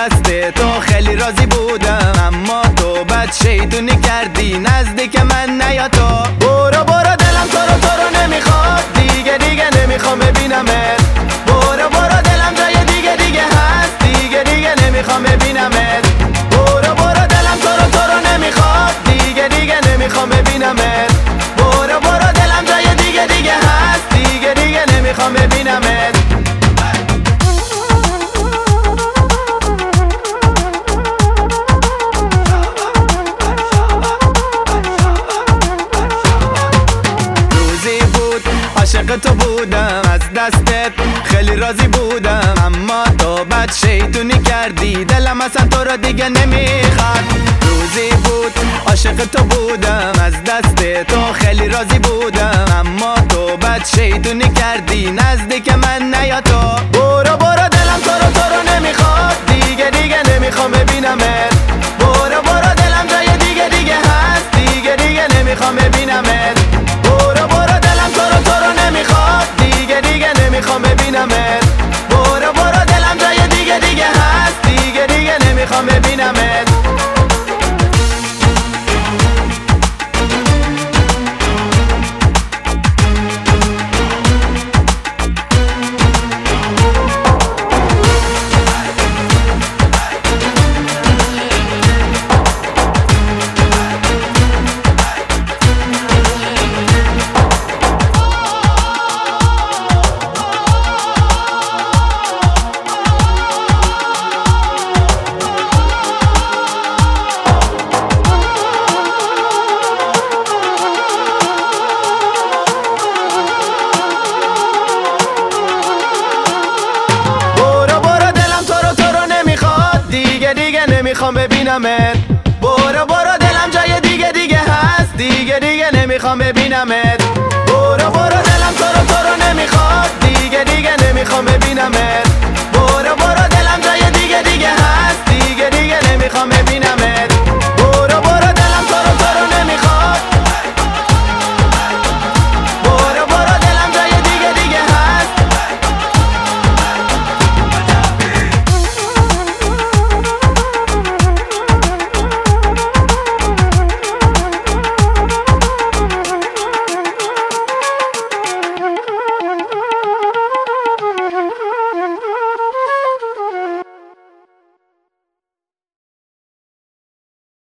دست تو خیلی راضی بودم، اما تو بد شیطونی کردی نزدیک من نیا تو. برو برو دلم تو رو نمیخواد، دیگه نمیخوام ببینمت. برو برو دلم جای دیگه هست، دیگه نمیخوام ببینمت. برو برو دلم تو رو نمیخواد، دیگه نمیخوام ببینمت. برو برو دلم جای دیگه هست، دیگه نمیخوام ببینمت. عاشق تو بودم، از دستت خیلی راضی بودم، اما تو بد شیطونی کردی دلم اصلا تو را دیگه نمیخواد. روزی بود عاشق تو بودم، از دست تو خیلی راضی بودم، اما تو بد شیطونی کردی نزدیک من نیا تو. برو برو دلم تو رو نمیخواد، دیگه نمیخوام ببینمت. برو برو دلم جای دیگه هست، دیگه نمیخوام ببینمت. برو برو دلم تو رو نمیخواد، دیگه نمیخوام ببینمت. برو برو دلم جای دیگه هست، دیگه نمیخوام ببینمت. دیگه نمیخوام ببینمت. برو برو دلم جای دیگه هست، دیگه نمیخوام ببینمت. برو برو دلم تو رو نمیخواد، دیگه نمیخوام ببینمت. برو برو دلم جای دیگه هست، دیگه نمیخوام ببینمت.